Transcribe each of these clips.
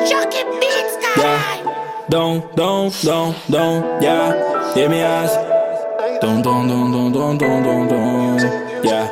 Jockey Beats, caralho. Yeah. Give me eyes. Yeah.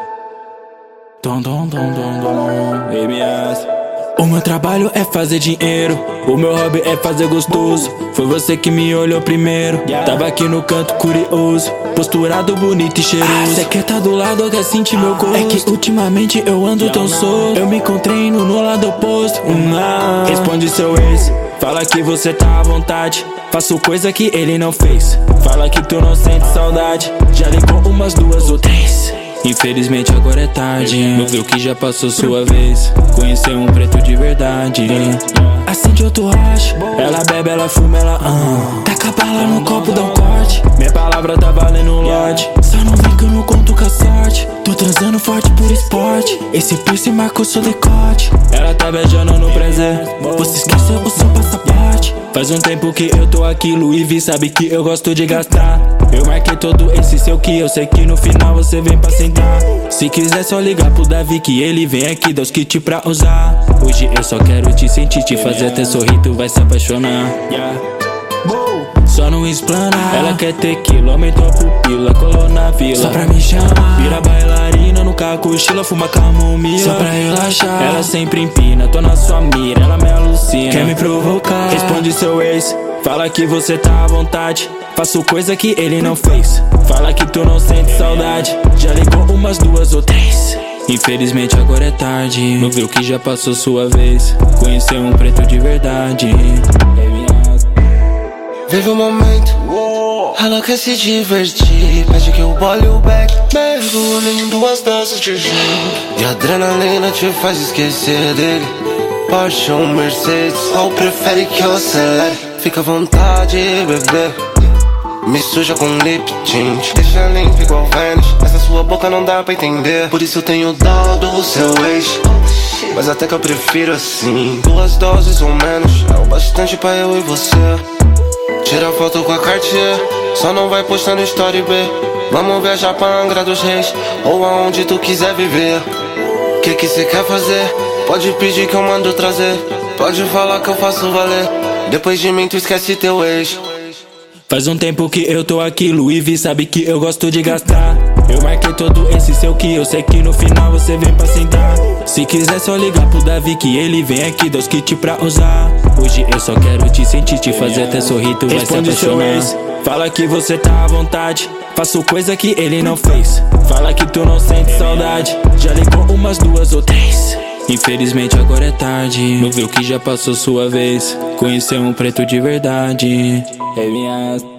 Give me eyes. O meu trabalho é fazer dinheiro, o meu hobby é fazer gostoso. Foi você que me olhou primeiro, tava aqui no canto curioso, posturado bonito e cheiroso. Cê quer tá do lado, quer sentir meu gosto. É que ultimamente eu ando tão solto, eu me encontrei no lado oposto. Responde seu ex, fala que você tá à vontade, faço coisa que ele não fez. Fala que tu não sente saudade, já ligou umas 2 ou 3. Infelizmente agora é tarde, não viu que já passou sua vez. Conheceu um preto de verdade. Acende outro racho, ela bebe, ela fuma, ela taca bala no copo, dá um corte. Minha palavra tá valendo um lote. Só não vem que eu não conto com a sorte. Tô transando forte por esporte, esse piercing marcou seu decote. Ela tá beijando no prazer, você esqueceu o seu passaporte. Faz um tempo que eu tô aqui, Louis V sabe que eu gosto de gastar. Eu marquei todo esse seu que eu sei que no final você vem pra sentar. Se quiser só ligar pro Davi que ele vem aqui, dá os kits pra usar. Hoje eu só quero te sentir, te fazer até sorrir, tu vai se apaixonar. Só não explanar. Ela quer tequila, aumentou a pupila, colou na vila só pra me chamar. Vira bailarina no carro, cochila, fuma camomila só pra relaxar. Ela sempre empina, tô na sua mira, ela me alucina, quer me provocar. Responde seu ex, fala que você tá à vontade, faço coisa que ele não fez. Fala que tu não sente saudade, já ligou umas 2 ou 3. Infelizmente agora é tarde, não viu que já passou sua vez. Conheceu um preto de verdade. Vive o momento, ela quer se divertir, pede que eu bole o back, mergulho em 2 danças de gin. E a adrenalina te faz esquecer dele. Porsche ou Mercedes, ou prefere que eu acelere? Fica à vontade, bebê, me suja com lip tint, deixa limpo igual Vanish. Essa sua boca não dá pra entender, por isso eu tenho dó do seu ex. Mas até que eu prefiro assim, 2 doses ou menos, é o bastante pra eu e você. Tira foto com a Cartier, só não vai postar no story, B. Vamos viajar pra Angra dos Reis, ou aonde tu quiser viver. Que cê quer fazer? Pode pedir que eu mando trazer, pode falar que eu faço valer. Depois de mim tu esquece teu ex. Faz um tempo que eu tô aqui, Louis V sabe que eu gosto de gastar. Eu marquei todo esse seu que eu sei que no final você vem pra sentar. Se quiser só ligar pro Davi que ele vem aqui, dá os kits pra usar. Hoje eu só quero te sentir, te fazer até sorrir, tu vai se apaixonar. Fala que você tá à vontade, faço coisa que ele não fez. Fala que tu não sente saudade, já ligou umas 2 ou 3. Infelizmente agora é tarde, não viu que já passou sua vez. Conheceu um preto de verdade.